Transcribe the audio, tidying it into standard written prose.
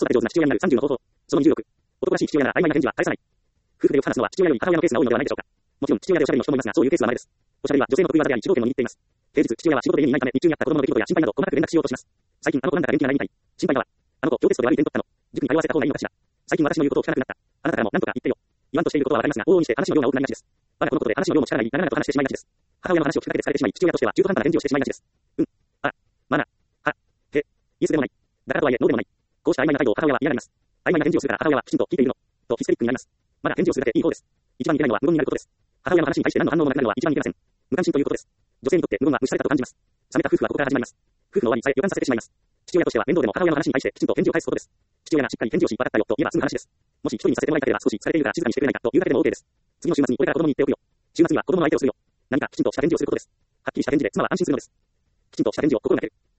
育て上手な父親になる30の方法。その26。男らしい父親なら曖昧な返事は返さない。夫婦でよく話すのは父親より母親のケースが多いのではないでしょうか。もちろん、父親でおしゃべりの人もいますが、そういうケースは稀です。おしゃべりは女性の得意技であり、主導権を握っています。平日、父親は仕事で家にいないため、日中にあった子供の出来事や心配など、細かく連絡しようとします。最近、あの子なんだか元気がないみたい。心配だわ。あの子、今日テストで悪い点取ったの。塾に通わせた方がいいのかしら。最近私の言うことを聞かなくなった。あなたからも何とか言ってよ。言わんとしていることはわかりますが、往々にして話の量が多くなりがちです。我が子のことで話の量も力なり、長々と話してしまいがちです。母親の話を聞くだけで疲れてしまい、父親としては中途半端な返事をしてしまいがちです。まな、は、へ、イエスでもない。だからとはいえ、ノーでもない。こうした曖昧な態度を母親は嫌がります。曖昧な返事をするから母親はきちんと聞いているの。とヒステリックになります。まだ返事をするだけいい方です。一番いけないのは無言になることです。母親の話に対して何の反応もなくなるのは一番いけません。無関心ということです。女性にとって無言は無視されたと感じます。冷めた夫婦はここから始まります。夫婦の終わりさえ予感させてしまいます。父親としては面倒でも母親の話に対してきちんと返事を返すことです。父親がしっかり返事をし、わかったよと言えば済む話です。もし一人にさせてもらいたければ少しされているから静かにしてくれないかというだけでも OK です。次の週末にこれから子供に言っておくよ。週末には子供の相手をするよ。何かきちんとした返事をすることです。はっきりした返事で妻は安心するのです。きちんとした返事を心がける。